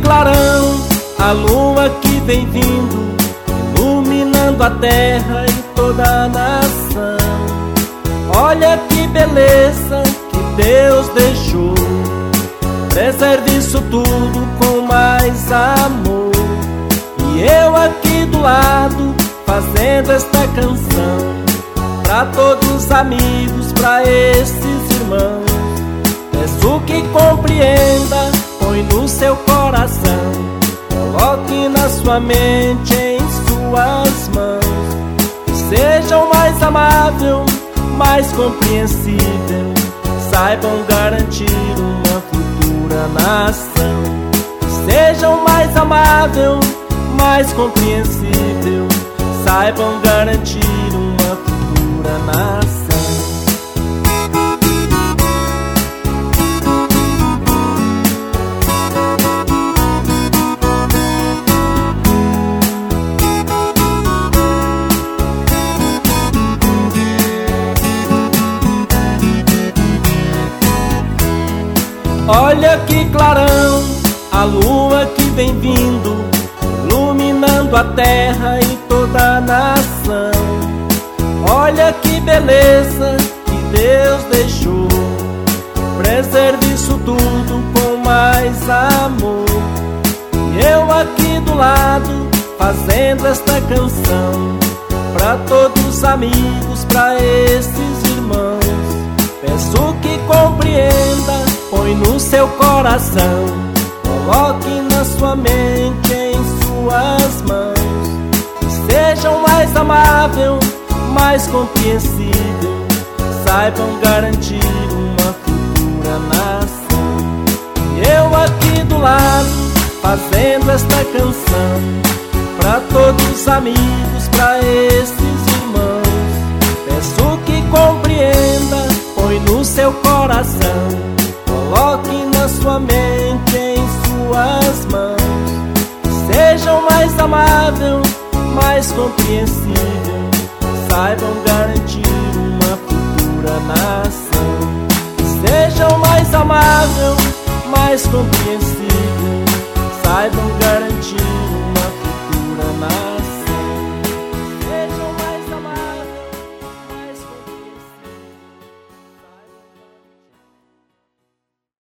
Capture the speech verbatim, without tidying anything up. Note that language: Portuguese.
clarão, a lua que vem vindo, iluminando a terra e toda a nação. Olha que beleza que Deus deixou, preserve isso tudo com mais amor. E eu aqui do lado, fazendo esta canção pra todos os amigos, pra esses irmãos. Peço que compreenda, põe no seu coração, coloque na sua mente, em suas mãos. Que seja o mais amável, mais compreensível, saibam garantir uma futura nação. Que seja o mais amável, mais compreensível, saibam garantir uma futura nação. Olha que clarão, a lua que vem vindo, iluminando a terra e toda a nação. Olha que beleza que Deus deixou, preserve isso tudo com mais amor. E eu aqui do lado, fazendo esta canção pra todos os amigos, pra esses irmãos. Peço que compreenda, põe no seu coração, coloque na sua mente, em suas mãos. Que seja o mais amável, mais compreensível, saibam garantir uma futura nação. E eu aqui do lado, fazendo esta canção pra todos os amigos, pra esses irmãos. Peço que compreenda, põe no seu coração, coloque na sua mente, em suas mãos. Que seja o mais amável, mais compreensível, saibam garantir uma futura nação. Que seja o mais amável, mais compreensível,